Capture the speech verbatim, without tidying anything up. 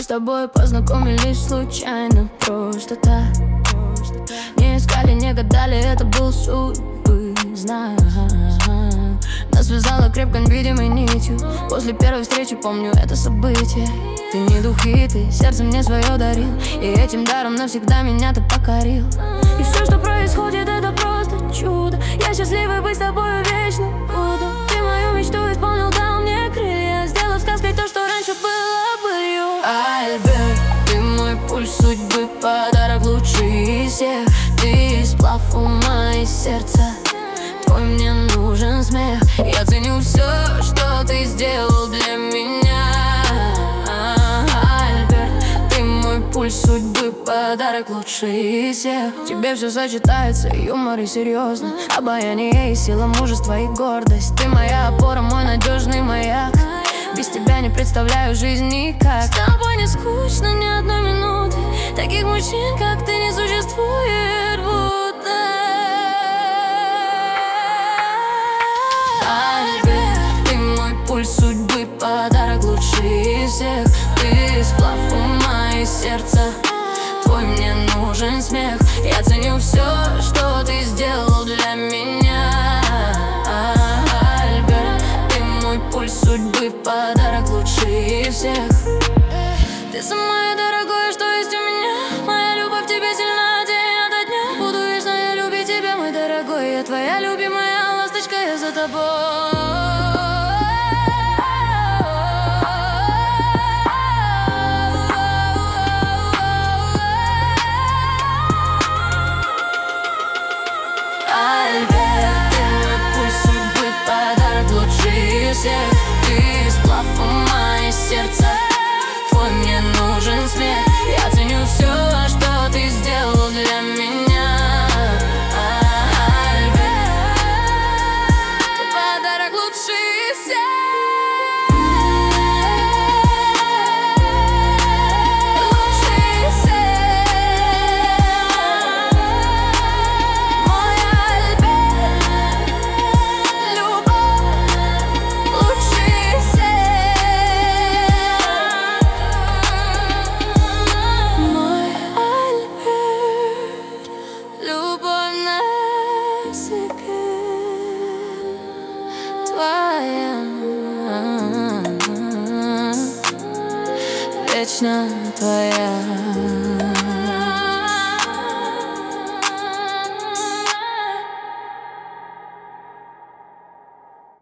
с тобой познакомились случайно, просто так. Не искали, не гадали, это был судьбы знак. Нас связало крепко невидимой нитью. После первой встречи помню это событие. Ты не духи, ты сердце мне свое дарил, и этим даром навсегда меня ты покорил. И все, что происходит, это просто чудо. Я счастливый быть с тобою вечно буду. Ты мою мечту исполнил, дал мне крылья, сделав сказкой то, что раньше было былью. Альберт, ты мой пульс судьбы, подарок лучший из всех. Ты сплав ума и сердца, твой мне нужен смех. Я ценю все, что ты сделал для меня. Альберт, ты мой пульс судьбы, подарок лучший из всех. В тебе все сочетается, юмор и серьезно, обаяние и сила, мужество и гордость. Ты моя опора, мой надежный маяк. Без тебя не представляю жизнь никак. С тобой не скучно ни одной минуты. Таких мужчин, как ты, не существует будто. Альберт, ты мой пульс судьбы, подарок лучший из всех. Ты сплав ума и сердца, твой мне нужен смех. Я ценю все, что ты сделал для меня. Альберт, ты мой пульс судьбы, подарок лучший из всех. Ты самое дорогое, что есть у меня. Моя любовь к тебе сильна день ото дня. Буду вечно я любить тебя, мой дорогой. Я твоя любимая ласточка, я за тобой. Альберт, ты мой пульс судьбы, подарок лучший из всех. Ты сплав ума и сердца, твой мне нужен смех. Я ценю все, что ты сделал для меня. Альберт, ты подарок лучший из всех. Лучший из всех. Мой Альберт, любовь лучший из всех. Мой Альберт, любовь навсегда твоя, вечно твоя.